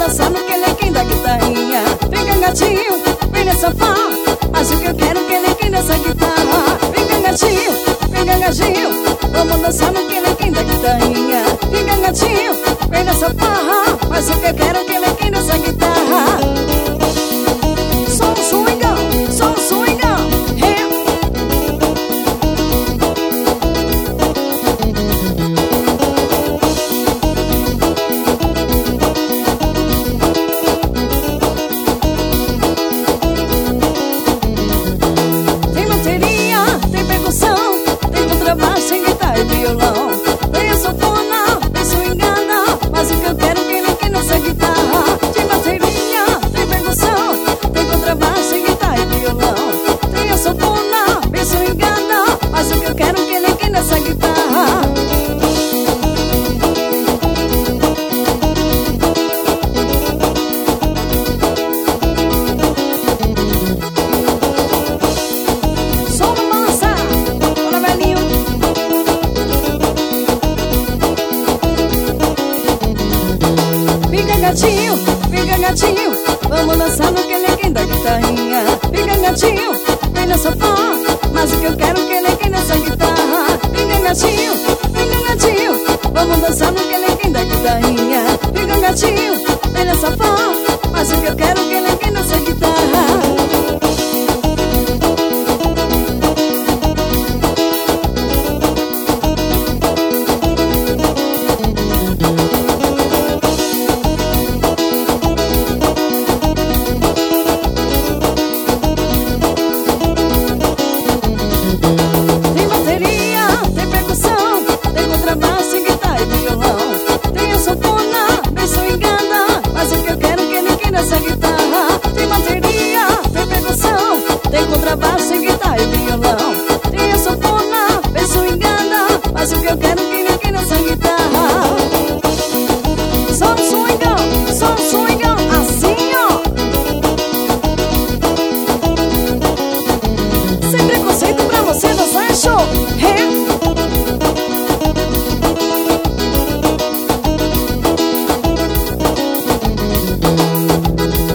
dançar no quelequim da guitarrinha. Vem gatinho, vem nessa pá, mas o que eu quero quelequim dessa guitarra. Vem gatinho, vamos dançar no quelequim da guitarrinha. Vem gatinho, vem nessa farra, mas o que eu quero quelequim dessa guitarra. Só um swingão, hey. Tem bateria, tem percussão, tem contrabaixo, tem guitarra e violão. Tem a sanfona, tem swingada, mas o que eu quero quelequim nessa guitarra. Tem bateria, tem percussão, tem contrabaixo, tem guitarra e violão. Tem a sanfona, tem swingada, mas o que eu quero quelequim nessa guitarra. Só uma balança, bora velhinho. Fica gatinho, vamos dançar no quelequim da guitarrinha. Fica gatinho, vem nessa pá, mas o que eu quero quelequim nessa guitarra. Fica gatinho, vamos dançar no quelequim da guitarrinha. Fica gatinho, vem nessa pá, mas o que eu quero quelequim nessa guitarra. Tem bateria, tem percussão, tem contrabaixo, tem guitarra e violão. Tem a sanfona, bem swingada, mas o que eu quero quelequim nessa guitarra. Tem bateria, tem percussão, tem contrabaixo,